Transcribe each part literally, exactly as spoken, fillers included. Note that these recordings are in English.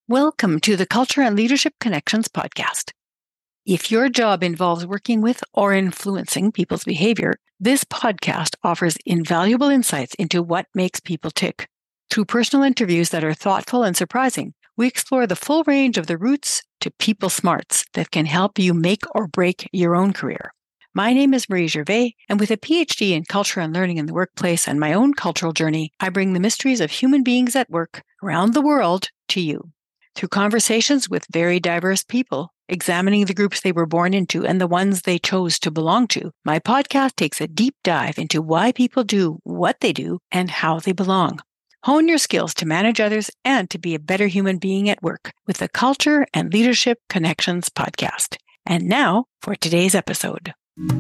Welcome to the Culture and Leadership Connections podcast. If your job involves working with or influencing people's behavior, this podcast offers invaluable insights into what makes people tick. Through personal interviews that are thoughtful and surprising, we explore the full range of the roots to people smarts that can help you make or break your own career. My name is Marie Gervais, and with a P H D in culture and learning in the workplace and my own cultural journey, I bring the mysteries of human beings at work around the world to you. Through conversations with very diverse people, examining the groups they were born into and the ones they chose to belong to, my podcast takes a deep dive into why people do what they do and how they belong. Hone your skills to manage others and to be a better human being at work with the Culture and Leadership Connections podcast. And now for today's episode.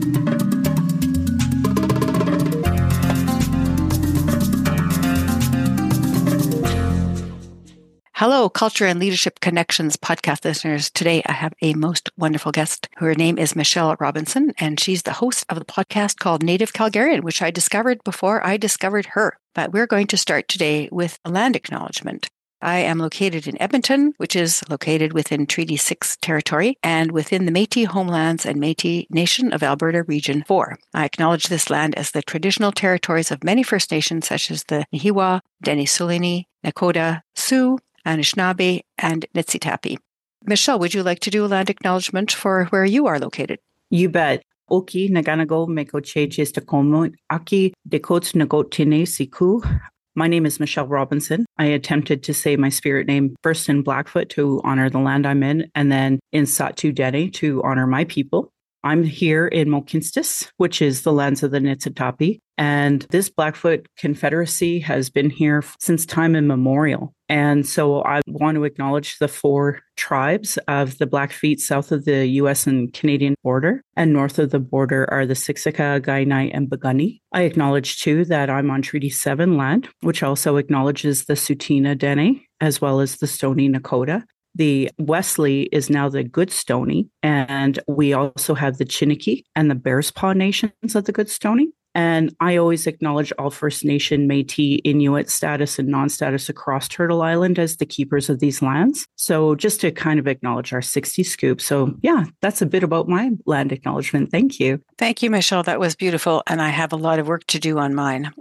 Hello, Culture and Leadership Connections podcast listeners. Today I have a most wonderful guest. Her name is Michelle Robinson, and she's the host of the podcast called Native Calgarian, which I discovered before I discovered her. But we're going to start today with a land acknowledgement. I am located in Edmonton, which is located within Treaty six territory and within the Métis Homelands and Métis Nation of Alberta Region four. I acknowledge this land as the traditional territories of many First Nations such as the Nihiwa, Denisolini, Nakota, Sioux, Anishinaabe, and Niitsitapi. Michelle, would you like to do a land acknowledgement for where you are located? You bet. Oki naganago mekoche jistakomo aki dekot nagot tine siku. My name is Michelle Robinson. I attempted to say my spirit name first in Blackfoot to honor the land I'm in, and then in Sahtu Dene to honor my people. I'm here in Mohkinstsis, which is the lands of the Niitsitapi. And this Blackfoot Confederacy has been here since time immemorial. And so I want to acknowledge the four tribes of the Blackfeet south of the U S and Canadian border. And north of the border are the Siksika, Kainai, and Piikani. I acknowledge, too, that I'm on Treaty seven land, which also acknowledges the Tsuut'ina Dene, as well as the Stoney Nakoda. The Wesley is now the Goodstoney, and we also have the Chiniki and the Bearspaw nations of the Goodstoney. And I always acknowledge all First Nation, Métis, Inuit status and non-status across Turtle Island as the keepers of these lands. So just to kind of acknowledge our sixty scoop. So yeah, that's a bit about my land acknowledgement. Thank you. Thank you, Michelle. That was beautiful. And I have a lot of work to do on mine.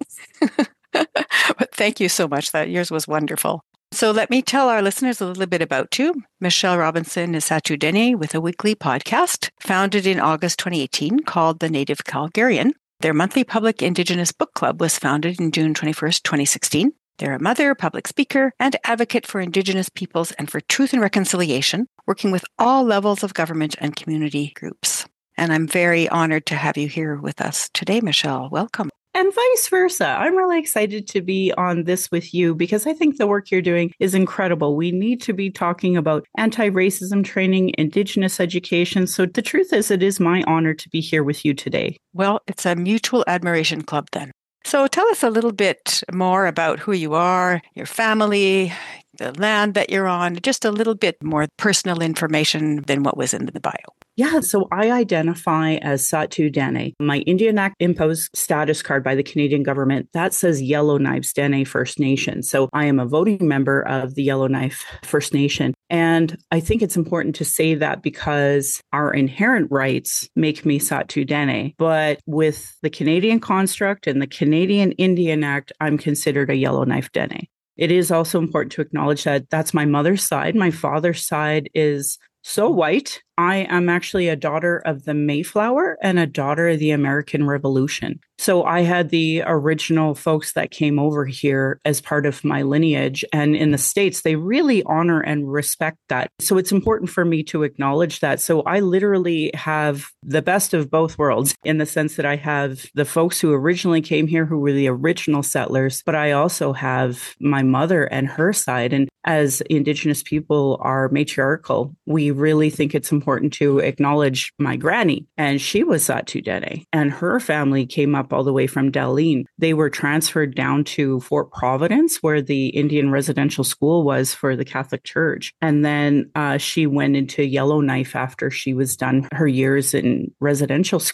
But thank you so much. That yours was wonderful. So let me tell our listeners a little bit about you. Michelle Robinson is Sahtu Dene with a weekly podcast founded in August twenty eighteen called The Native Calgarian. Their monthly public Indigenous book club was founded in June twenty-first, twenty sixteen. They're a mother, public speaker, and advocate for Indigenous peoples and for truth and reconciliation, working with all levels of government and community groups. And I'm very honored to have you here with us today, Michelle. Welcome. And vice versa. I'm really excited to be on this with you because I think the work you're doing is incredible. We need to be talking about anti-racism training, Indigenous education. So the truth is, it is my honor to be here with you today. Well, it's a mutual admiration club then. So tell us a little bit more about who you are, your family, the land that you're on, just a little bit more personal information than what was in the bio. Yeah, so I identify as Sahtu Dene. My Indian Act imposed status card by the Canadian government, that says Yellowknives Dene First Nation. So I am a voting member of the Yellowknife First Nation. And I think it's important to say that because our inherent rights make me Sahtu Dene. But with the Canadian construct and the Canadian Indian Act, I'm considered a Yellowknife Dene. It is also important to acknowledge that that's my mother's side. My father's side is so white. I am actually a daughter of the Mayflower and a daughter of the American Revolution. So I had the original folks that came over here as part of my lineage. And in the States, they really honor and respect that. So it's important for me to acknowledge that. So I literally have the best of both worlds in the sense that I have the folks who originally came here who were the original settlers, but I also have my mother and her side. And as Indigenous people are matriarchal, we really think it's important to acknowledge my granny. And she was Sahtu Dene, and her family came up all the way from Daleen. They were transferred down to Fort Providence, where the Indian residential school was for the Catholic Church. And then uh, she went into Yellowknife after she was done her years in residential school.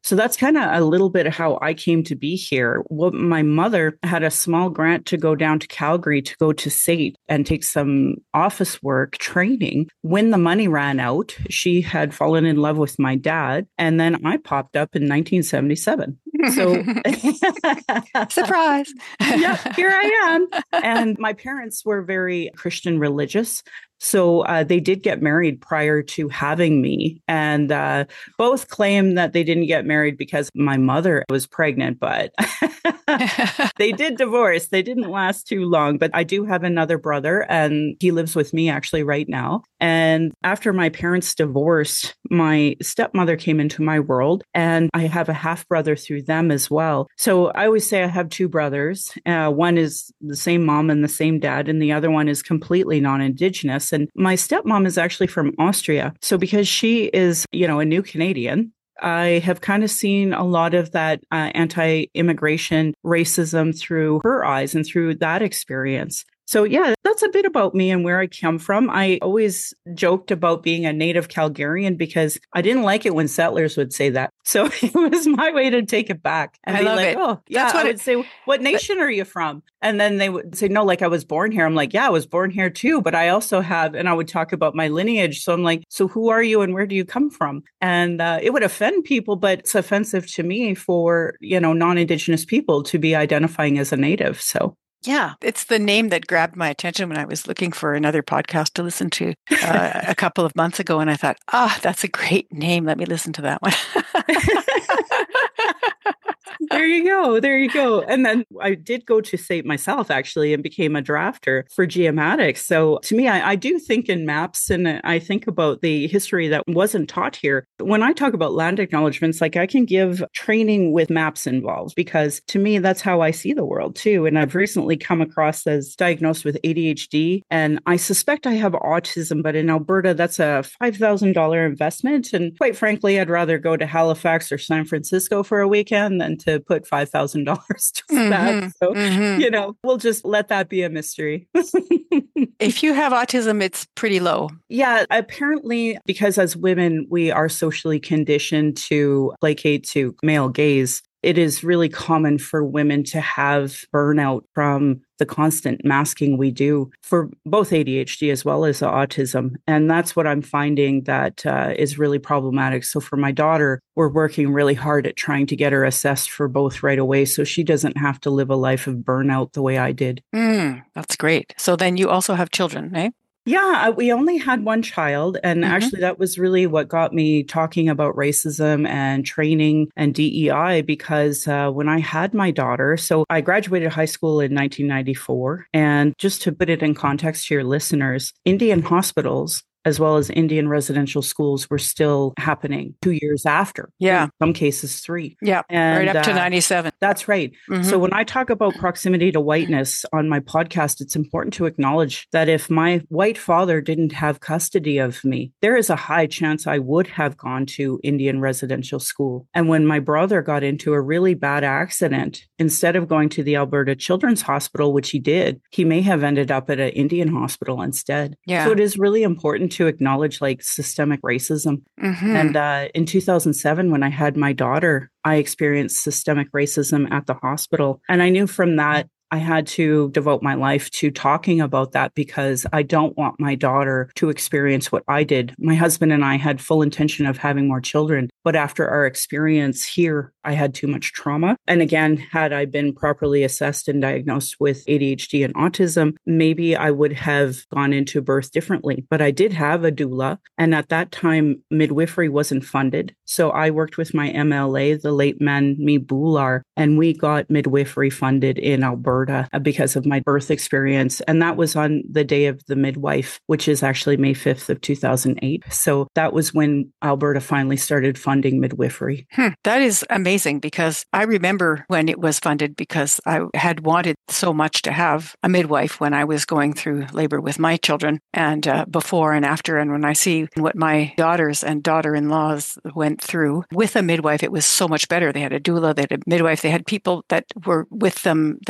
So that's kind of a little bit of how I came to be here. Well, my mother had a small grant to go down to Calgary to go to S A T and take some office work training. When the money ran out, she had fallen in love with my dad. And then I popped up in nineteen seventy-seven. So surprise. Yeah, here I am. And my parents were very Christian religious. So uh, they did get married prior to having me, and uh, both claim that they didn't get married because my mother was pregnant, but they did divorce. They didn't last too long, but I do have another brother, and he lives with me actually right now. And after my parents divorced, my stepmother came into my world, and I have a half brother through them as well. So I always say I have two brothers. Uh, one is the same mom and the same dad, and the other one is completely non-Indigenous. And my stepmom is actually from Austria. So because she is, you know, a new Canadian, I have kind of seen a lot of that uh, anti-immigration racism through her eyes and through that experience. So yeah, that's a bit about me and where I come from. I always joked about being a native Calgarian because I didn't like it when settlers would say that. So it was my way to take it back and I be love like, it. oh, yeah, That's what I would it, say, what nation are you from? And then they would say, no, like I was born here. I'm like, yeah, I was born here too, but I also have, and I would talk about my lineage. So I'm like, so who are you and where do you come from? And uh, it would offend people, but it's offensive to me for, you know, non-Indigenous people to be identifying as a native. So. Yeah, it's the name that grabbed my attention when I was looking for another podcast to listen to uh, a couple of months ago. And I thought, ah, oh, that's a great name. Let me listen to that one. There you go. There you go. And then I did go to S A T myself, actually, and became a drafter for geomatics. So to me, I, I do think in maps, and I think about the history that wasn't taught here. When I talk about land acknowledgements, like I can give training with maps involved, because to me, that's how I see the world too. And I've recently come across as diagnosed with A D H D, and I suspect I have autism, but in Alberta, that's a five thousand dollars investment. And quite frankly, I'd rather go to Halifax or San Francisco for a weekend than to put five thousand dollars to mm-hmm, that. So, mm-hmm. you know, we'll just let that be a mystery. If you have autism, it's pretty low. Yeah, apparently, because as women, we are socially conditioned to placate to male gaze. It is really common for women to have burnout from the constant masking we do for both A D H D as well as autism. And that's what I'm finding that uh, is really problematic. So for my daughter, we're working really hard at trying to get her assessed for both right away so she doesn't have to live a life of burnout the way I did. Mm, that's great. So then you also have children, eh? Yeah, we only had one child. And mm-hmm. actually, that was really what got me talking about racism and training and D E I, because uh, when I had my daughter, so I graduated high school in nineteen ninety-four. And just to put it in context to your listeners, Indian hospitals as well as Indian residential schools were still happening two years after. Yeah. In some cases, three. Yeah. And, right up to uh, ninety-seven. That's right. Mm-hmm. So when I talk about proximity to whiteness on my podcast, it's important to acknowledge that if my white father didn't have custody of me, there is a high chance I would have gone to Indian residential school. And when my brother got into a really bad accident, instead of going to the Alberta Children's Hospital, which he did, he may have ended up at an Indian hospital instead. Yeah. So it is really important to acknowledge like systemic racism. Mm-hmm. And uh, in two thousand seven, when I had my daughter, I experienced systemic racism at the hospital. And I knew from that, I had to devote my life to talking about that because I don't want my daughter to experience what I did. My husband and I had full intention of having more children, but after our experience here, I had too much trauma. And again, had I been properly assessed and diagnosed with A D H D and autism, maybe I would have gone into birth differently. But I did have a doula. And at that time, midwifery wasn't funded. So I worked with my M L A, the late Manmeet Bhullar, and we got midwifery funded in Alberta because of my birth experience. And that was on the day of the midwife, which is actually May fifth of two thousand eight. So that was when Alberta finally started funding midwifery. Hmm. That is amazing because I remember when it was funded because I had wanted so much to have a midwife when I was going through labor with my children and uh, before and after. And when I see what my daughters and daughter-in-laws went through with a midwife, it was so much better. They had a doula, they had a midwife, they had people that were with them that helped them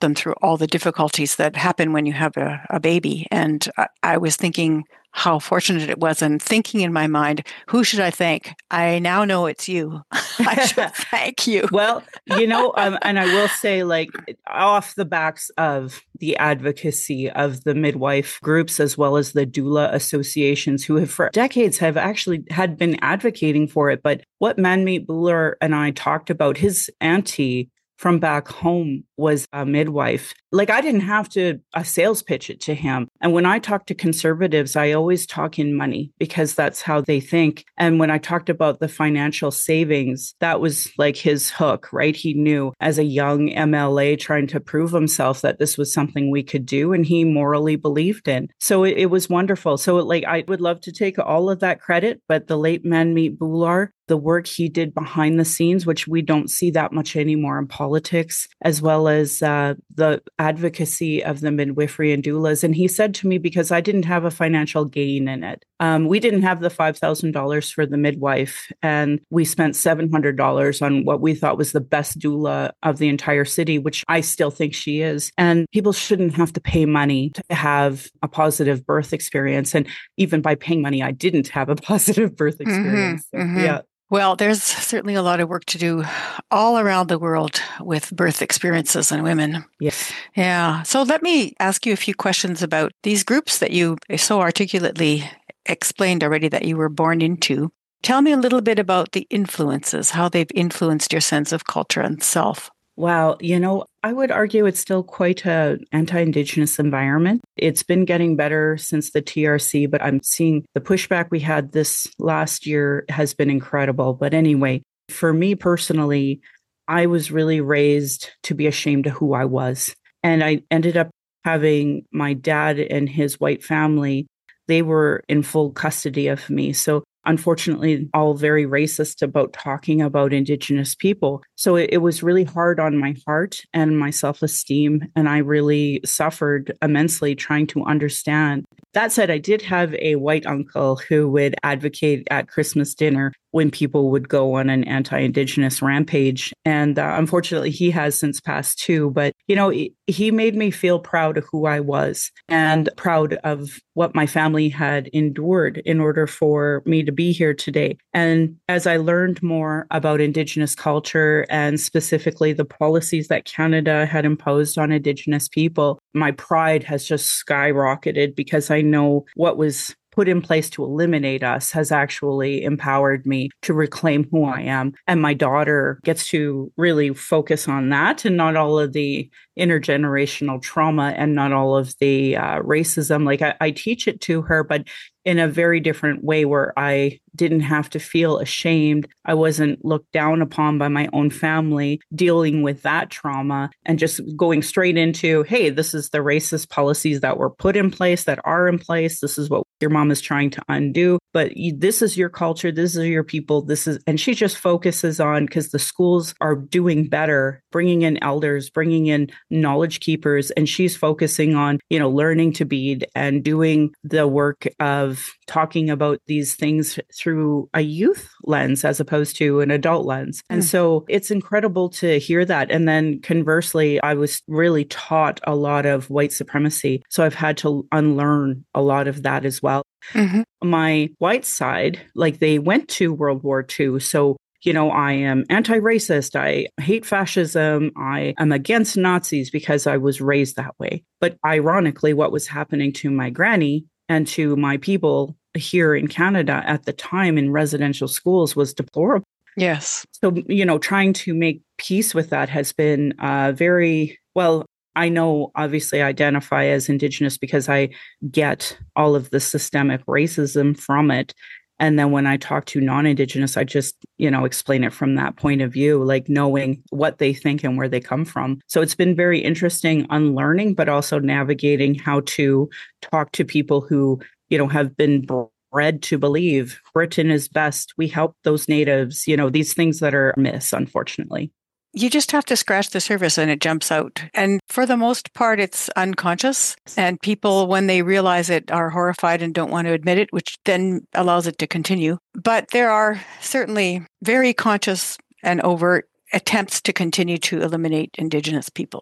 them through all the difficulties that happen when you have a, a baby. And I, I was thinking how fortunate it was, and thinking in my mind, who should I thank? I now know it's you. I should thank you. Well, you know, um, and I will say, like, off the backs of the advocacy of the midwife groups, as well as the doula associations, who have for decades have actually had been advocating for it. But what Manmeet Bhullar and I talked about, his auntie from back home was a midwife. Like, I didn't have to a sales pitch it to him. And when I talk to conservatives, I always talk in money because that's how they think. And when I talked about the financial savings, that was like his hook, right? He knew as a young M L A trying to prove himself that this was something we could do, and he morally believed in. So it, it was wonderful. So like, I would love to take all of that credit, but the late Manmeet Bhullar, the work he did behind the scenes, which we don't see that much anymore in politics, as well as uh, the advocacy of the midwifery and doulas. And he said to me, because I didn't have a financial gain in it, um, we didn't have the five thousand dollars for the midwife, and we spent seven hundred dollars on what we thought was the best doula of the entire city, which I still think she is. And people shouldn't have to pay money to have a positive birth experience. And even by paying money, I didn't have a positive birth experience. Mm-hmm, so, mm-hmm. Yeah. Well, there's certainly a lot of work to do all around the world with birth experiences in women. Yes. Yeah. So let me ask you a few questions about these groups that you so articulately explained already that you were born into. Tell me a little bit about the influences, how they've influenced your sense of culture and self. Wow. You know, I would argue it's still quite an anti-Indigenous environment. It's been getting better since the T R C, but I'm seeing the pushback we had this last year has been incredible. But anyway, for me personally, I was really raised to be ashamed of who I was. And I ended up having my dad and his white family, they were in full custody of me. So unfortunately, all very racist about talking about Indigenous people. So it, it was really hard on my heart and my self-esteem. And I really suffered immensely trying to understand. That said, I did have a white uncle who would advocate at Christmas dinner when people would go on an anti-Indigenous rampage. And uh, unfortunately, he has since passed too. But, you know, he made me feel proud of who I was and proud of what my family had endured in order for me to be here today. And as I learned more about Indigenous culture and specifically the policies that Canada had imposed on Indigenous people, my pride has just skyrocketed because I know what was put in place to eliminate us has actually empowered me to reclaim who I am. And my daughter gets to really focus on that and not all of the intergenerational trauma and not all of the uh, racism. Like I, I teach it to her, but in a very different way where I didn't have to feel ashamed. I wasn't looked down upon by my own family, dealing with that trauma and just going straight into, hey, this is the racist policies that were put in place, that are in place. This is what your mom is trying to undo. But you, this is your culture. This is your people. This is, and she just focuses on, because the schools are doing better, bringing in elders, bringing in knowledge keepers. And she's focusing on, you know, learning to bead and doing the work of talking about these things through a youth lens as opposed to an adult lens. And mm. so it's incredible to hear that. And then conversely, I was really taught a lot of white supremacy. So I've had to unlearn a lot of that as well. Mm-hmm. My white side, like they went to World War Two. So you know, I am anti-racist. I hate fascism. I am against Nazis because I was raised that way. But ironically, what was happening to my granny and to my people here in Canada at the time in residential schools was deplorable. Yes. So, you know, trying to make peace with that has been uh, very, well, I know obviously I identify as Indigenous because I get all of the systemic racism from it. And then when I talk to non-Indigenous, I just, you know, explain it from that point of view, like knowing what they think and where they come from. So it's been very interesting unlearning, but also navigating how to talk to people who, you know, have been bred to believe Britain is best. We help those natives, you know, these things that are myths, unfortunately. You just have to scratch the surface and it jumps out. And for the most part, it's unconscious. And people, when they realize it, are horrified and don't want to admit it, which then allows it to continue. But there are certainly very conscious and overt attempts to continue to eliminate Indigenous people.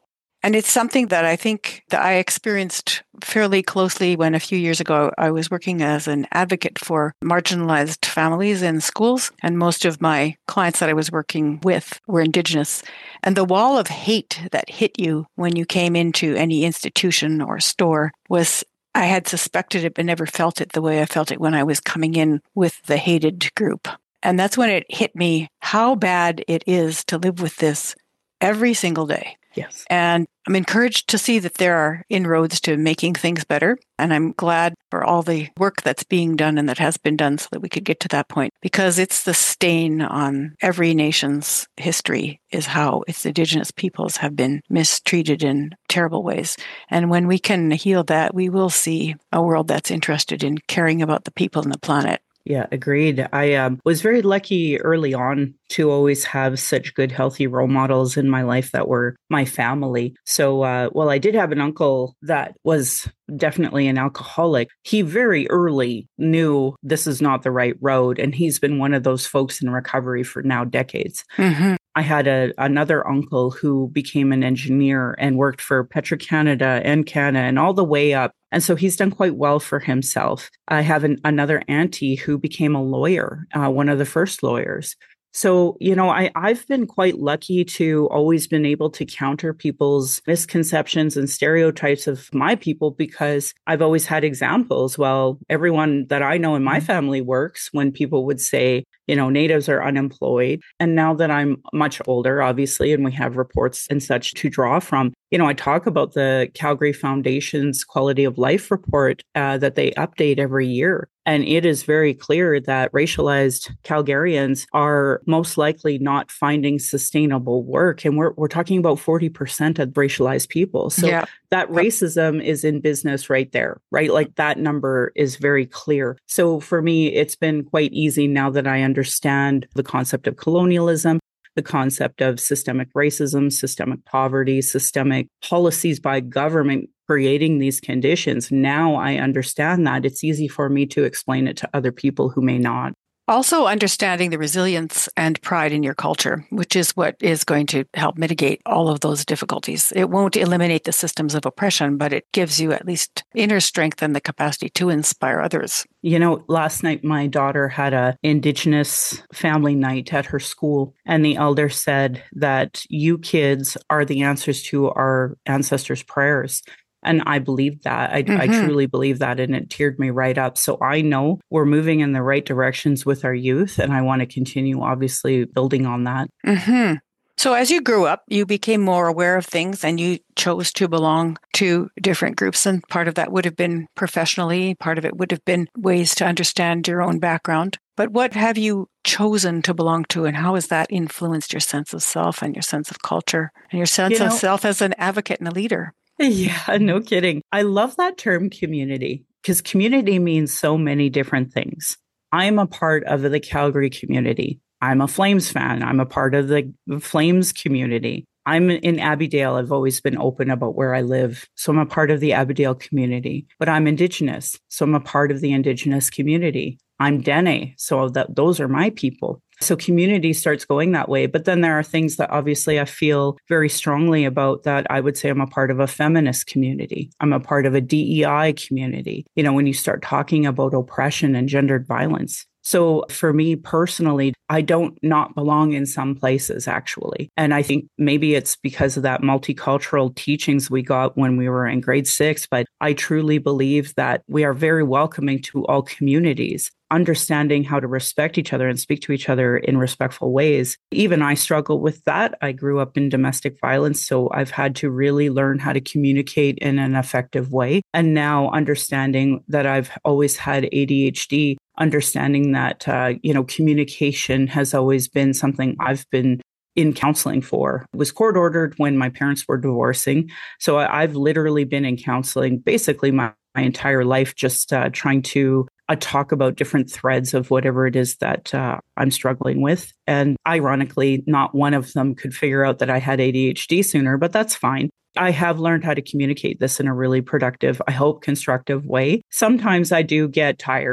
And it's something that I think that I experienced fairly closely when a few years ago I was working as an advocate for marginalized families in schools. And most of my clients that I was working with were Indigenous. And the wall of hate that hit you when you came into any institution or store was, I had suspected it but never felt it the way I felt it when I was coming in with the hated group. And that's when it hit me how bad it is to live with this every single day. Yes. And I'm encouraged to see that there are inroads to making things better. And I'm glad for all the work that's being done and that has been done so that we could get to that point, because it's the stain on every nation's history is how its Indigenous peoples have been mistreated in terrible ways. And when we can heal that, we will see a world that's interested in caring about the people and the planet. Yeah, agreed. I um, was very lucky early on to always have such good, healthy role models in my life that were my family. So, uh, well, I did have an uncle that was definitely an alcoholic. He very early knew this is not the right road. And he's been one of those folks in recovery for now decades. Mm-hmm. I had a, another uncle who became an engineer and worked for Petro-Canada and Canada and all the way up. And so he's done quite well for himself. I have an, another auntie who became a lawyer, uh, one of the first lawyers. So, you know, I, I've been quite lucky to always been able to counter people's misconceptions and stereotypes of my people because I've always had examples. Well, everyone that I know in my family works when people would say, you know, Natives are unemployed. And now that I'm much older, obviously, and we have reports and such to draw from, you know, I talk about the Calgary Foundation's quality of life report uh, that they update every year. And it is very clear that racialized Calgarians are most likely not finding sustainable work. And we're we're talking about forty percent of racialized people. So yeah. that racism is in business right there, right? Like that number is very clear. So for me, it's been quite easy now that I understand the concept of colonialism, the concept of systemic racism, systemic poverty, systemic policies by government creating these conditions. Now I understand that. It's easy for me to explain it to other people who may not. Also understanding the resilience and pride in your culture, which is what is going to help mitigate all of those difficulties. It won't eliminate the systems of oppression, but it gives you at least inner strength and the capacity to inspire others. You know, last night, my daughter had a Indigenous family night at her school, and the elder said that you kids are the answers to our ancestors' prayers. And I believed that. I, mm-hmm. I truly believe that. And it teared me right up. So I know we're moving in the right directions with our youth. And I want to continue, obviously, building on that. Mm-hmm. So as you grew up, you became more aware of things and you chose to belong to different groups. And part of that would have been professionally. Part of it would have been ways to understand your own background. But what have you chosen to belong to, and how has that influenced your sense of self and your sense of culture and your sense you know, of self as an advocate and a leader? Yeah, no kidding. I love that term community because community means so many different things. I'm a part of the Calgary community. I'm a Flames fan. I'm a part of the Flames community. I'm in Abbeydale. I've always been open about where I live. So I'm a part of the Abbeydale community, but I'm Indigenous. So I'm a part of the Indigenous community. I'm Dene. So that those are my people. So community starts going that way. But then there are things that obviously I feel very strongly about that. I would say I'm a part of a feminist community. I'm a part of a D E I community. You know, when you start talking about oppression and gendered violence. So for me personally, I don't not belong in some places, actually. And I think maybe it's because of that multicultural teachings we got when we were in grade six. But I truly believe that we are very welcoming to all communities, understanding how to respect each other and speak to each other in respectful ways. Even I struggle with that. I grew up in domestic violence, so I've had to really learn how to communicate in an effective way. And now understanding that I've always had A D H D, understanding that, uh, you know, communication has always been something I've been in counseling for. It was court ordered when my parents were divorcing. So I, I've literally been in counseling basically my, my entire life, just uh, trying to uh, talk about different threads of whatever it is that uh, I'm struggling with. And ironically, not one of them could figure out that I had A D H D sooner, but that's fine. I have learned how to communicate this in a really productive, I hope, constructive way. Sometimes I do get tired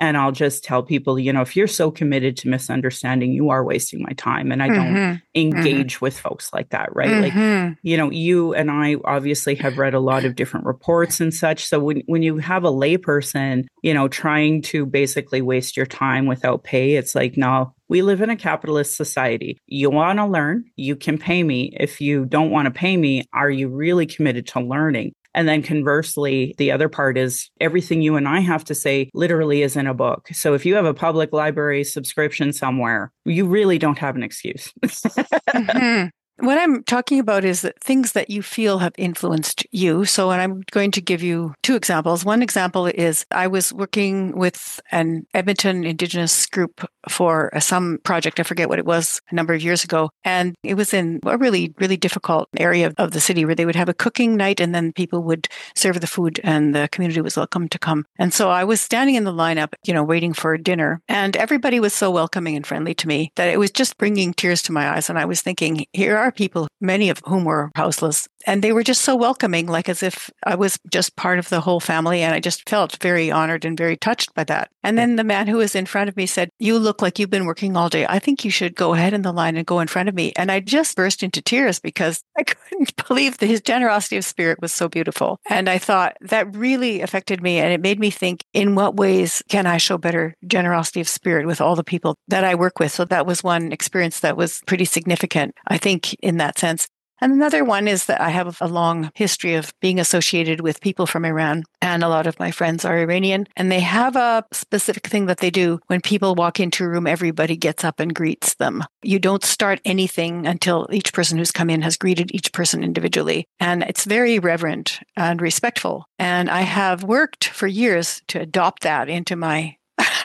And I'll just tell people, you know, if you're so committed to misunderstanding, you are wasting my time. And I don't Mm-hmm. engage Mm-hmm. with folks like that, right? Mm-hmm. Like, you know, you and I obviously have read a lot of different reports and such. So when, when you have a layperson, you know, trying to basically waste your time without pay, it's like, no, we live in a capitalist society. You want to learn, you can pay me. If you don't want to pay me, are you really committed to learning? And then conversely, the other part is everything you and I have to say literally is in a book. So if you have a public library subscription somewhere, you really don't have an excuse. Mm-hmm. What I'm talking about is that things that you feel have influenced you. So, and I'm going to give you two examples. One example is I was working with an Edmonton Indigenous group for some project. I forget what it was a number of years ago. And it was in a really, really difficult area of the city where they would have a cooking night and then people would serve the food and the community was welcome to come. And so I was standing in the lineup, you know, waiting for dinner, and everybody was so welcoming and friendly to me that it was just bringing tears to my eyes. And I was thinking, here are people, many of whom were houseless, and they were just so welcoming, like as if I was just part of the whole family. And I just felt very honored and very touched by that. And then the man who was in front of me said, "You look like you've been working all day. I think you should go ahead in the line and go in front of me." And I just burst into tears because I couldn't believe that his generosity of spirit was so beautiful. And I thought that really affected me. And it made me think, in what ways can I show better generosity of spirit with all the people that I work with? So that was one experience that was pretty significant, I think, in that sense. And another one is that I have a long history of being associated with people from Iran, and a lot of my friends are Iranian, and they have a specific thing that they do. When people walk into a room, everybody gets up and greets them. You don't start anything until each person who's come in has greeted each person individually. And it's very reverent and respectful. And I have worked for years to adopt that into my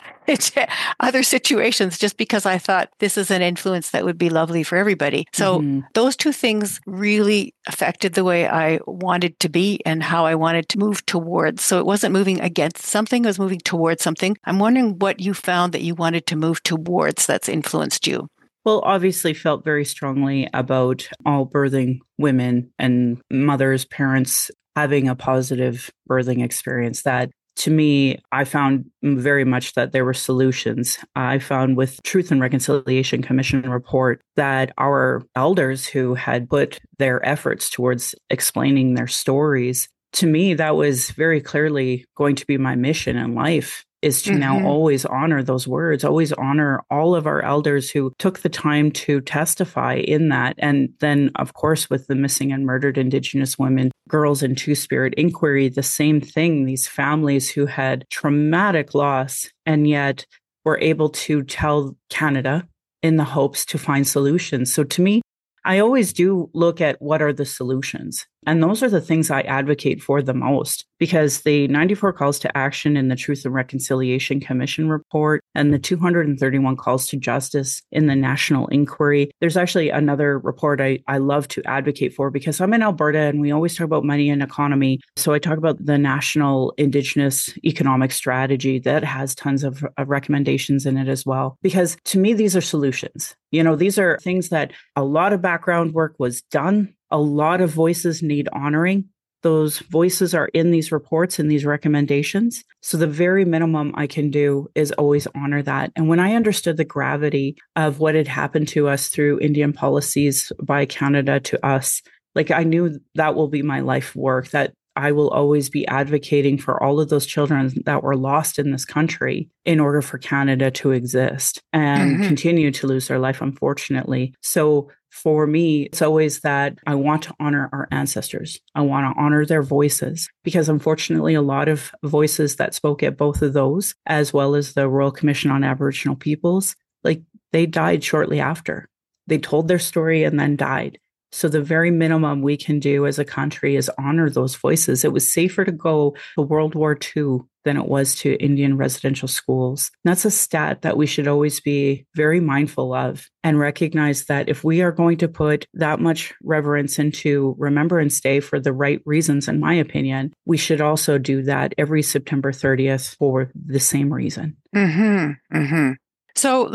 other situations, just because I thought this is an influence that would be lovely for everybody. So mm-hmm. those two things really affected the way I wanted to be and how I wanted to move towards. So it wasn't moving against something, it was moving towards something. I'm wondering what you found that you wanted to move towards that's influenced you. Well, obviously felt very strongly about all birthing women and mothers, parents having a positive birthing experience. That to me, I found very much that there were solutions. I found with Truth and Reconciliation Commission report that our elders who had put their efforts towards explaining their stories, to me, that was very clearly going to be my mission in life, is to mm-hmm. now always honor those words, always honor all of our elders who took the time to testify in that. And then, of course, with the missing and murdered Indigenous women, girls in Two-Spirit Inquiry, the same thing, these families who had traumatic loss and yet were able to tell Canada in the hopes to find solutions. So to me, I always do look at what are the solutions. And those are the things I advocate for the most, because the ninety-four calls to action in the Truth and Reconciliation Commission report and the two hundred thirty-one calls to justice in the National Inquiry. There's actually another report I, I love to advocate for, because I'm in Alberta and we always talk about money and economy. So I talk about the National Indigenous Economic Strategy that has tons of, of recommendations in it as well. Because to me, these are solutions. You know, these are things that a lot of background work was done. A lot of voices need honoring. Those voices are in these reports and these recommendations. So the very minimum I can do is always honor that. And when I understood the gravity of what had happened to us through Indian policies by Canada to us, like I knew that will be my life work, that I will always be advocating for all of those children that were lost in this country in order for Canada to exist and mm-hmm. continue to lose their life, unfortunately. So for me, it's always that I want to honor our ancestors. I want to honor their voices, because unfortunately, a lot of voices that spoke at both of those, as well as the Royal Commission on Aboriginal Peoples, like they died shortly after. They told their story and then died. So the very minimum we can do as a country is honor those voices. It was safer to go to World War Two than it was to Indian residential schools. And that's a stat that we should always be very mindful of and recognize that if we are going to put that much reverence into Remembrance Day for the right reasons, in my opinion, we should also do that every September thirtieth for the same reason. Mm-hmm. Mm-hmm. So let's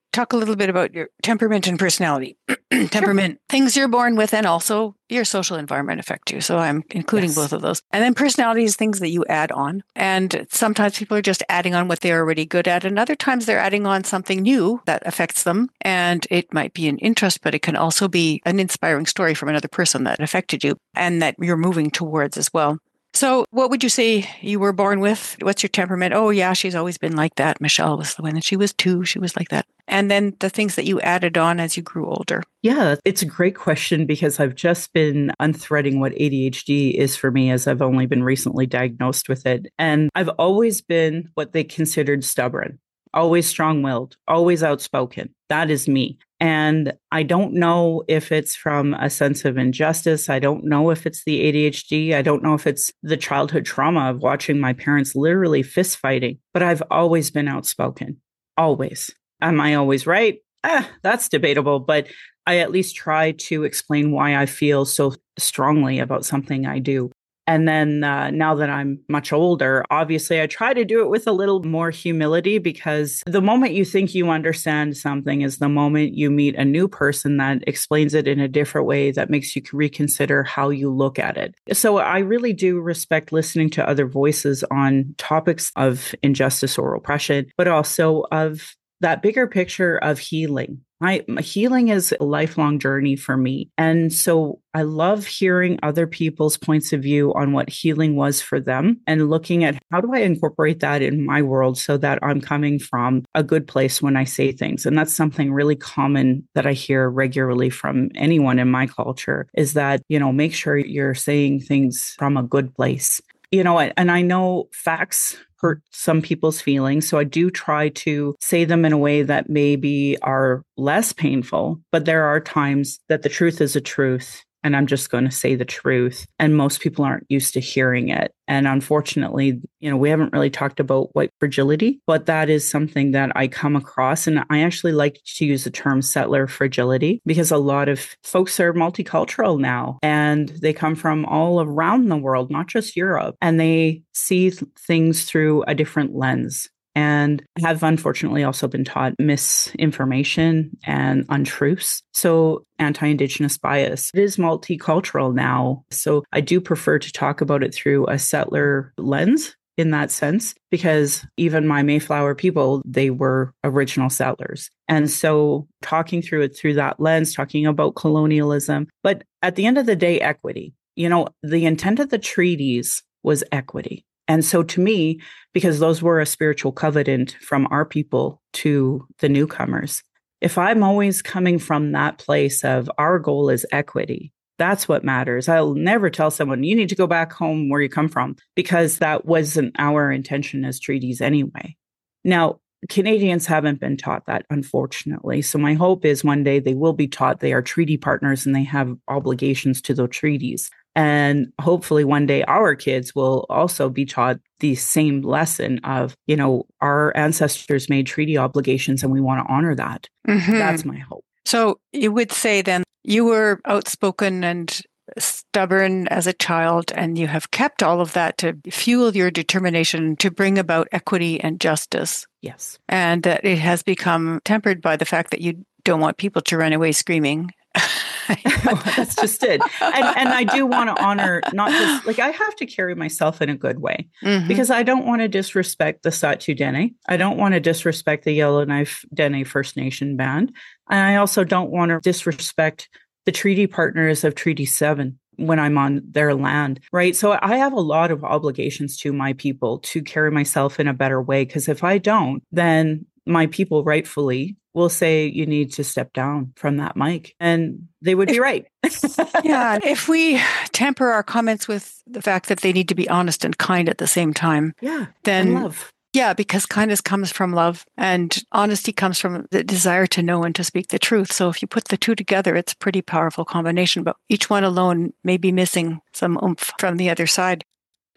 talk a little bit about your temperament and personality. Temperament, sure. Things you're born with, and also your social environment affect you. So I'm including yes. both of those. And then personality is things that you add on. And sometimes people are just adding on what they're already good at. And other times they're adding on something new that affects them. And it might be an interest, but it can also be an inspiring story from another person that affected you and that you're moving towards as well. So what would you say you were born with? What's your temperament? Oh, yeah, she's always been like that. Michelle was the one that she was two. She was like that. And then the things that you added on as you grew older. Yeah, it's a great question because I've just been unthreading what A D H D is for me as I've only been recently diagnosed with it. And I've always been what they considered stubborn, always strong-willed, always outspoken. That is me. And I don't know if it's from a sense of injustice. I don't know if it's the A D H D. I don't know if it's the childhood trauma of watching my parents literally fist fighting, but I've always been outspoken. Always. Am I always right? Eh, that's debatable, but I at least try to explain why I feel so strongly about something I do. And then uh, now that I'm much older, obviously I try to do it with a little more humility because the moment you think you understand something is the moment you meet a new person that explains it in a different way that makes you reconsider how you look at it. So I really do respect listening to other voices on topics of injustice or oppression, but also of that bigger picture of healing. My, my healing is a lifelong journey for me. And so I love hearing other people's points of view on what healing was for them and looking at how do I incorporate that in my world so that I'm coming from a good place when I say things. And that's something really common that I hear regularly from anyone in my culture is that, you know, make sure you're saying things from a good place. You know, and I know facts hurt some people's feelings. So I do try to say them in a way that maybe are less painful, but there are times that the truth is a truth. And I'm just going to say the truth. And most people aren't used to hearing it. And unfortunately, you know, we haven't really talked about white fragility, but that is something that I come across. And I actually like to use the term settler fragility because a lot of folks are multicultural now and they come from all around the world, not just Europe, and they see th- things through a different lens. And have unfortunately also been taught misinformation and untruths. So anti-Indigenous bias. It is multicultural now. So I do prefer to talk about it through a settler lens in that sense, because even my Mayflower people, they were original settlers. And so talking through it through that lens, talking about colonialism, but at the end of the day, equity. You know, the intent of the treaties was equity. And so to me, because those were a spiritual covenant from our people to the newcomers, if I'm always coming from that place of our goal is equity, that's what matters. I'll never tell someone, you need to go back home where you come from, because that wasn't our intention as treaties anyway. Now, Canadians haven't been taught that, unfortunately. So my hope is one day they will be taught they are treaty partners and they have obligations to those treaties. And hopefully one day our kids will also be taught the same lesson of, you know, our ancestors made treaty obligations and we want to honor that. Mm-hmm. That's my hope. So you would say then you were outspoken and stubborn as a child, and you have kept all of that to fuel your determination to bring about equity and justice. Yes. And that it has become tempered by the fact that you don't want people to run away screaming. That's just it. And, and I do want to honor, not just, like, I have to carry myself in a good way, mm-hmm. because I don't want to disrespect the Saulteaux Dene. I don't want to disrespect the Yellowknife Dene First Nation band. And I also don't want to disrespect the treaty partners of Treaty seven when I'm on their land, right? So I have a lot of obligations to my people to carry myself in a better way, because if I don't, then my people rightfully will say you need to step down from that mic. And they would be right. Yeah. If we temper our comments with the fact that they need to be honest and kind at the same time, yeah, then and love. Yeah, because kindness comes from love and honesty comes from the desire to know and to speak the truth. So if you put the two together, it's a pretty powerful combination, but each one alone may be missing some oomph from the other side.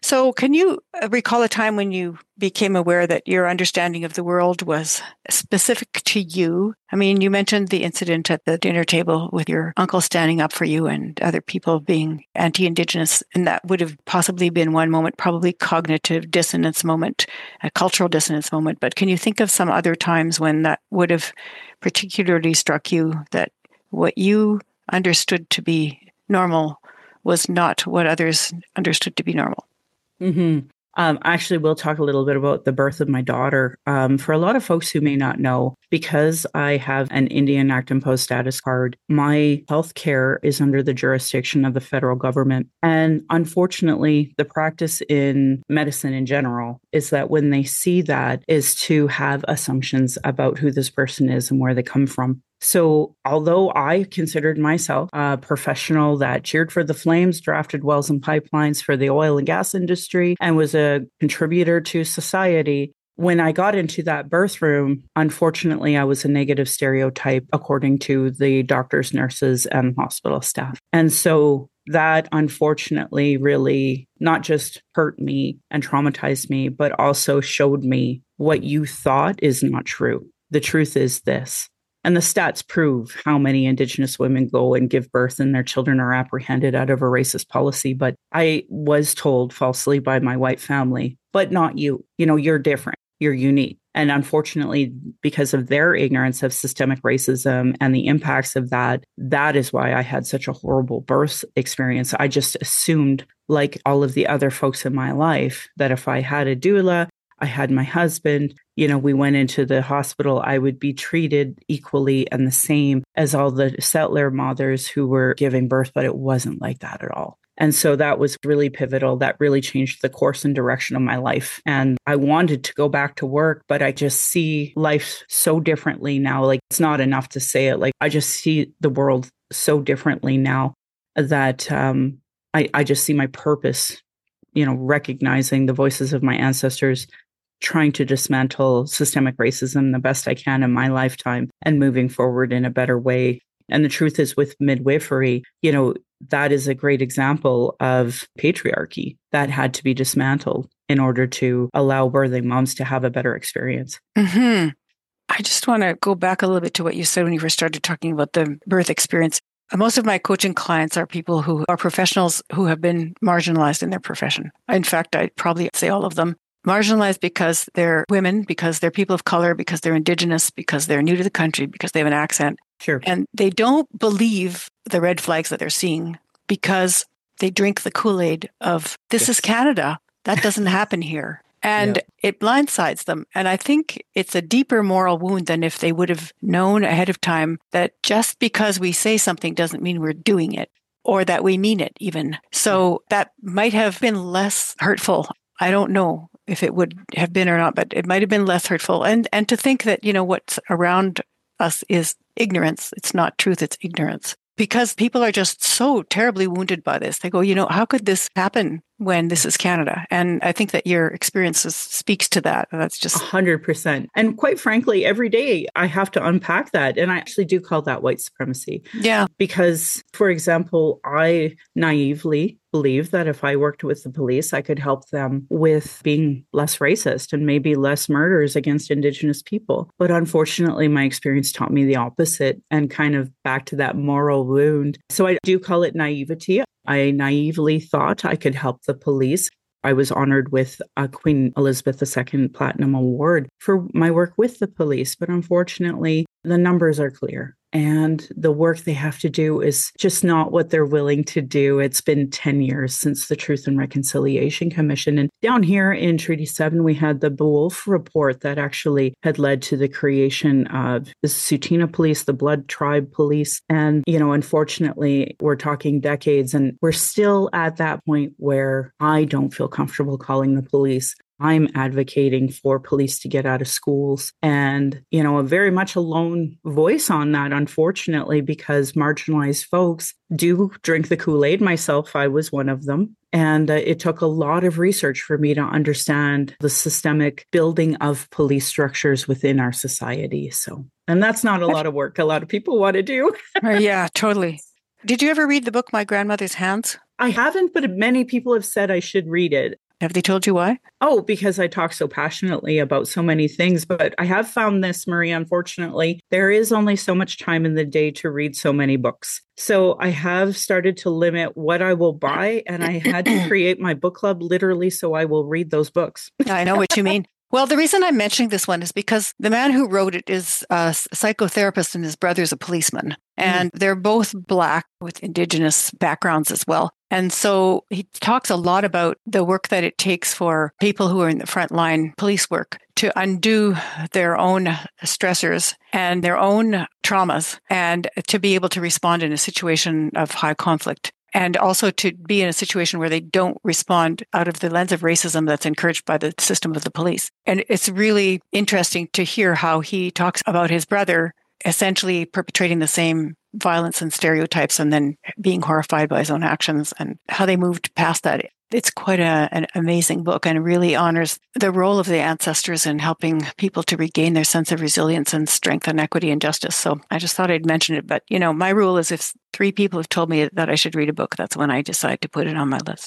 So can you recall a time when you became aware that your understanding of the world was specific to you? I mean, you mentioned the incident at the dinner table with your uncle standing up for you and other people being anti-Indigenous, and that would have possibly been one moment, probably cognitive dissonance moment, a cultural dissonance moment. But can you think of some other times when that would have particularly struck you, that what you understood to be normal was not what others understood to be normal? Mm-hmm. Um, actually, we'll talk a little bit about the birth of my daughter. Um, for a lot of folks who may not know, because I have an Indian Act imposed status card, my health care is under the jurisdiction of the federal government. And unfortunately, the practice in medicine in general is that when they see that, is to have assumptions about who this person is and where they come from. So although I considered myself a professional that cheered for the Flames, drafted wells and pipelines for the oil and gas industry, and was a contributor to society, when I got into that birth room, unfortunately, I was a negative stereotype according to the doctors, nurses, and hospital staff. And so that unfortunately really not just hurt me and traumatized me, but also showed me what you thought is not true. The truth is this. And the stats prove how many Indigenous women go and give birth and their children are apprehended out of a racist policy. But I was told falsely by my white family, but not you. You know, you're different. You're unique. And unfortunately, because of their ignorance of systemic racism and the impacts of that, that is why I had such a horrible birth experience. I just assumed, like all of the other folks in my life, that if I had a doula, I had my husband, you know, we went into the hospital, I would be treated equally and the same as all the settler mothers who were giving birth, but it wasn't like that at all. And so that was really pivotal. That really changed the course and direction of my life. And I wanted to go back to work, but I just see life so differently now. Like, it's not enough to say it. Like, I just see the world so differently now that um, I, I just see my purpose, you know, recognizing the voices of my ancestors, trying to dismantle systemic racism the best I can in my lifetime and moving forward in a better way. And the truth is, with midwifery, you know, that is a great example of patriarchy that had to be dismantled in order to allow birthing moms to have a better experience. Mm-hmm. I just want to go back a little bit to what you said when you first started talking about the birth experience. Most of my coaching clients are people who are professionals who have been marginalized in their profession. In fact, I'd probably say all of them. Marginalized because they're women, because they're people of color, because they're Indigenous, because they're new to the country, because they have an accent. Sure. And they don't believe the red flags that they're seeing because they drink the Kool-Aid of, this yes. is Canada. That doesn't happen here. And yeah. it blindsides them. And I think it's a deeper moral wound than if they would have known ahead of time that just because we say something doesn't mean we're doing it, or that we mean it even. So that might have been less hurtful. I don't know if it would have been or not, but it might have been less hurtful. And and to think that, you know, what's around us is ignorance. It's not truth, it's ignorance. Because people are just so terribly wounded by this. They go, you know, how could this happen when this is Canada? And I think that your experiences speaks to that. That's just one hundred percent. And quite frankly, every day I have to unpack that. And I actually do call that white supremacy. Yeah. Because, for example, I naively believe that if I worked with the police, I could help them with being less racist and maybe less murders against Indigenous people. But unfortunately, my experience taught me the opposite and kind of back to that moral wound. So I do call it naivety. I naively thought I could help the police. I was honored with a Queen Elizabeth the Second Platinum Award for my work with the police. But unfortunately, the numbers are clear. And the work they have to do is just not what they're willing to do. It's been ten years since the Truth and Reconciliation Commission. And down here in Treaty seven, we had the Beowulf report that actually had led to the creation of the Tsuut'ina Police, the Blood Tribe Police. And, you know, unfortunately, we're talking decades and we're still at that point where I don't feel comfortable calling the police. I'm advocating for police to get out of schools and, you know, a very much a lone voice on that, unfortunately, because marginalized folks do drink the Kool-Aid. Myself, I was one of them. And uh, it took a lot of research for me to understand the systemic building of police structures within our society. So, and that's not a lot of work a lot of people want to do. Yeah, totally. Did you ever read the book, My Grandmother's Hands? I haven't, but many people have said I should read it. Have they told you why? Oh, because I talk so passionately about so many things. But I have found this, Marie, unfortunately, there is only so much time in the day to read so many books. So I have started to limit what I will buy, and I had to create my book club literally so I will read those books. I know what you mean. Well, the reason I'm mentioning this one is because the man who wrote it is a psychotherapist and his brother's a policeman. And mm. they're both Black with Indigenous backgrounds as well. And so he talks a lot about the work that it takes for people who are in the frontline police work to undo their own stressors and their own traumas and to be able to respond in a situation of high conflict. And also to be in a situation where they don't respond out of the lens of racism that's encouraged by the system of the police. And it's really interesting to hear how he talks about his brother essentially perpetrating the same violence and stereotypes and then being horrified by his own actions and how they moved past that. It's quite a, an amazing book and really honors the role of the ancestors in helping people to regain their sense of resilience and strength and equity and justice. So I just thought I'd mention it. But, you know, my rule is if three people have told me that I should read a book, that's when I decide to put it on my list.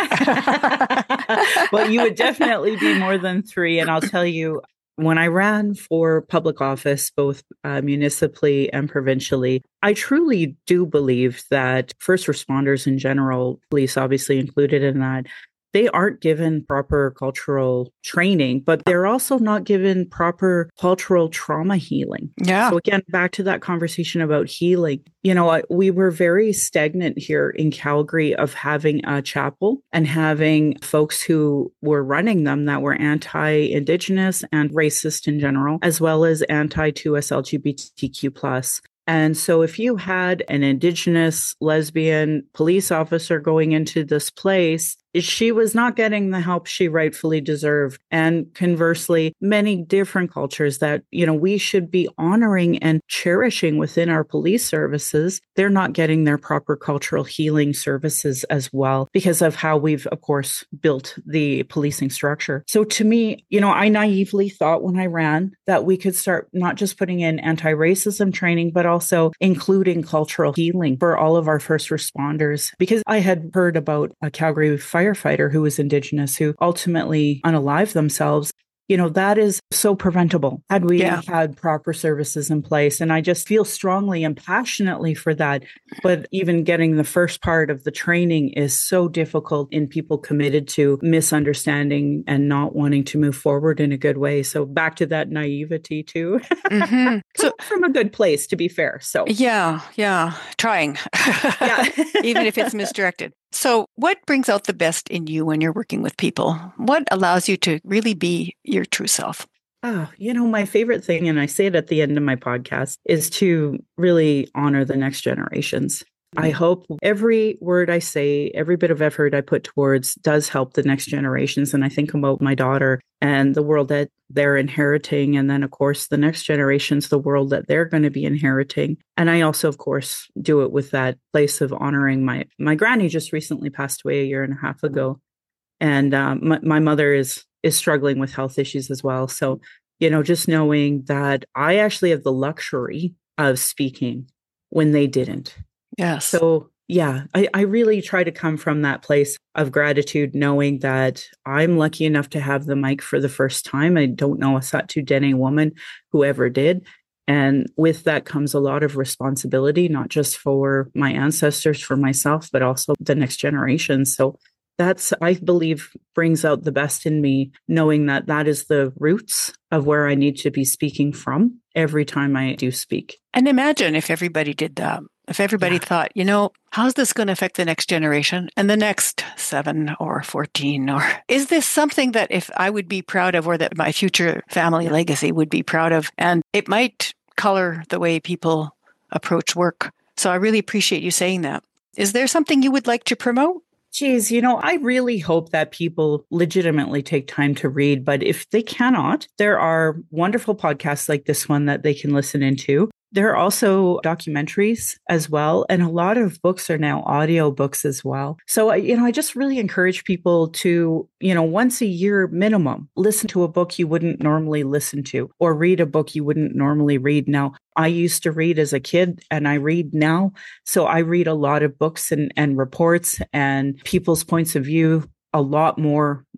Well, you would definitely be more than three. And I'll tell you, when I ran for public office, both uh, municipally and provincially, I truly do believe that first responders in general, police obviously included in that, they aren't given proper cultural training, but they're also not given proper cultural trauma healing. Yeah. So again, back to that conversation about healing, you know, we were very stagnant here in Calgary of having a chapel and having folks who were running them that were anti-Indigenous and racist in general, as well as anti-two S L G B T Q plus. And so if you had an Indigenous lesbian police officer going into this place, she was not getting the help she rightfully deserved. And conversely, many different cultures that, you know, we should be honoring and cherishing within our police services, they're not getting their proper cultural healing services as well because of how we've, of course, built the policing structure. So to me, you know, I naively thought when I ran that we could start not just putting in anti-racism training, but also including cultural healing for all of our first responders. Because I had heard about a Calgary fire firefighter who was Indigenous who ultimately unalived themselves. You know, that is so preventable had we yeah. had proper services in place. And I just feel strongly and passionately for that. But even getting the first part of the training is so difficult in people committed to misunderstanding and not wanting to move forward in a good way. So back to that naivety too. Mm-hmm. So from a good place, to be fair. So yeah, yeah, trying, yeah. Even if it's misdirected. So what brings out the best in you when you're working with people? What allows you to really be your true self? Oh, you know, my favorite thing, and I say it at the end of my podcast, is to really honor the next generations. I hope every word I say, every bit of effort I put towards does help the next generations. And I think about my daughter and the world that they're inheriting. And then, of course, the next generations, the world that they're going to be inheriting. And I also, of course, do it with that place of honoring my, my granny just recently passed away a year and a half ago. And um, my, my mother is, is struggling with health issues as well. So, you know, just knowing that I actually have the luxury of speaking when they didn't. Yes. So, yeah, I, I really try to come from that place of gratitude, knowing that I'm lucky enough to have the mic for the first time. I don't know a Saulteaux Dene woman who ever did. And with that comes a lot of responsibility, not just for my ancestors, for myself, but also the next generation. So that's, I believe, brings out the best in me, knowing that that is the roots of where I need to be speaking from every time I do speak. And imagine if everybody did that. If everybody yeah. thought, you know, how's this going to affect the next generation and the next seven or fourteen? Or is this something that if I would be proud of or that my future family legacy would be proud of? And it might color the way people approach work. So I really appreciate you saying that. Is there something you would like to promote? Geez, you know, I really hope that people legitimately take time to read. But if they cannot, there are wonderful podcasts like this one that they can listen into. There are also documentaries as well. And a lot of books are now audio books as well. So, you know, I just really encourage people to, you know, once a year minimum, listen to a book you wouldn't normally listen to or read a book you wouldn't normally read. Now, I used to read as a kid and I read now. So I read a lot of books and, and reports and people's points of view a lot more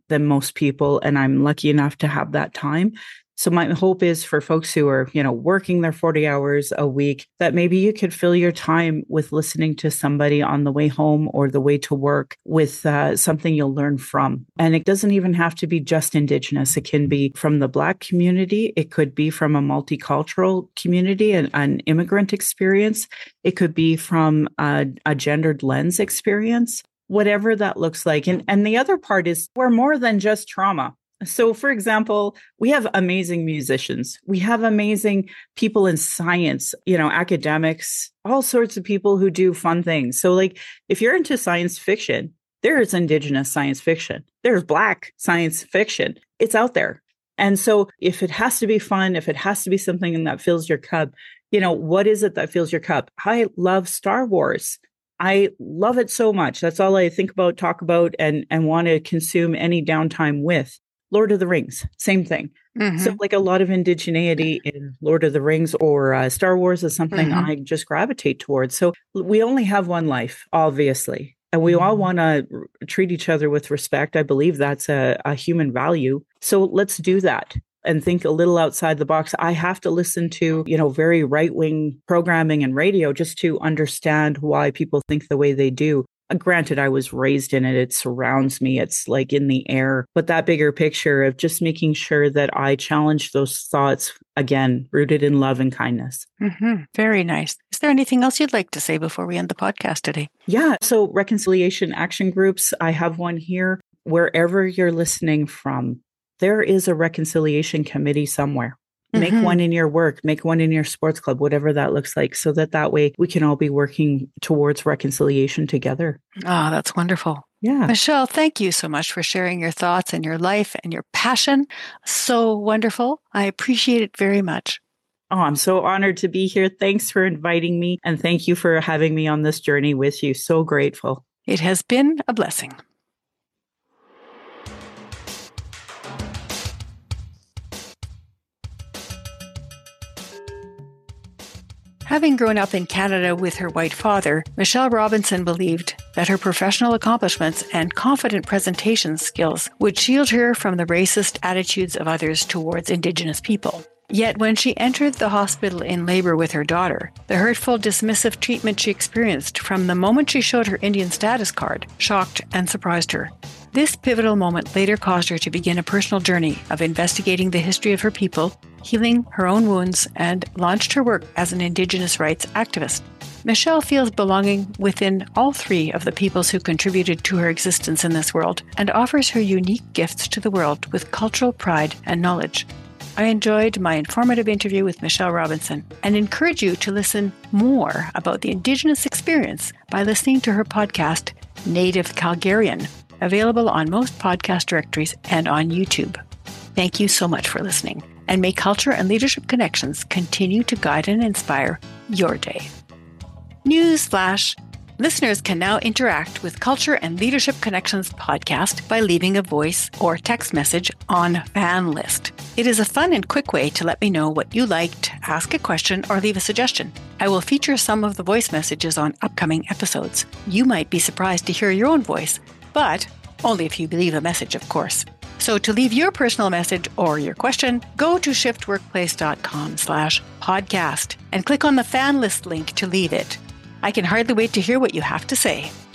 than most people, and I'm lucky enough to have that time. So my hope is for folks who are, you know, working their forty hours a week, that maybe you could fill your time with listening to somebody on the way home or the way to work with uh, something you'll learn from. And it doesn't even have to be just Indigenous. It can be from the Black community. It could be from a multicultural community and an immigrant experience. It could be from a, a gendered lens experience, whatever that looks like. And, and the other part is we're more than just trauma. So, for example, we have amazing musicians. We have amazing people in science, you know, academics, all sorts of people who do fun things. So, like, if you're into science fiction, there's Indigenous science fiction. There's Black science fiction. It's out there. And so if it has to be fun, if it has to be something that fills your cup, you know, what is it that fills your cup? I love Star Wars. I love it so much. That's all I think about, talk about, and, and want to consume any downtime with. Lord of the Rings, same thing. Mm-hmm. So like a lot of indigeneity in Lord of the Rings or uh, Star Wars is something mm-hmm. I just gravitate towards. So we only have one life, obviously, and we mm-hmm. all want to r- treat each other with respect. I believe that's a, a human value. So let's do that and think a little outside the box. I have to listen to, you know, very right-wing programming and radio just to understand why people think the way they do. Granted, I was raised in it. It surrounds me. It's like in the air. But that bigger picture of just making sure that I challenge those thoughts, again, rooted in love and kindness. Mm-hmm. Very nice. Is there anything else you'd like to say before we end the podcast today? Yeah. So reconciliation action groups, I have one here. Wherever you're listening from, there is a reconciliation committee somewhere. Make mm-hmm. one in your work, make one in your sports club, whatever that looks like, so that that way we can all be working towards reconciliation together. Oh, that's wonderful. Yeah. Michelle, thank you so much for sharing your thoughts and your life and your passion. So wonderful. I appreciate it very much. Oh, I'm so honored to be here. Thanks for inviting me. And thank you for having me on this journey with you. So grateful. It has been a blessing. Having grown up in Canada with her white father, Michelle Robinson believed that her professional accomplishments and confident presentation skills would shield her from the racist attitudes of others towards Indigenous people. Yet when she entered the hospital in labor with her daughter, the hurtful, dismissive treatment she experienced from the moment she showed her Indian status card shocked and surprised her. This pivotal moment later caused her to begin a personal journey of investigating the history of her people, healing her own wounds, and launched her work as an Indigenous rights activist. Michelle feels belonging within all three of the peoples who contributed to her existence in this world and offers her unique gifts to the world with cultural pride and knowledge. I enjoyed my informative interview with Michelle Robinson and encourage you to listen more about the Indigenous experience by listening to her podcast, Native Calgarian, available on most podcast directories and on YouTube. Thank you so much for listening, and may Culture and Leadership Connections continue to guide and inspire your day. Newsflash! Listeners can now interact with Culture and Leadership Connections podcast by leaving a voice or text message on FanList. It is a fun and quick way to let me know what you liked, ask a question, or leave a suggestion. I will feature some of the voice messages on upcoming episodes. You might be surprised to hear your own voice, but only if you leave a message, of course. So to leave your personal message or your question, go to shiftworkplace.com slash podcast and click on the FanList link to leave it. I can hardly wait to hear what you have to say.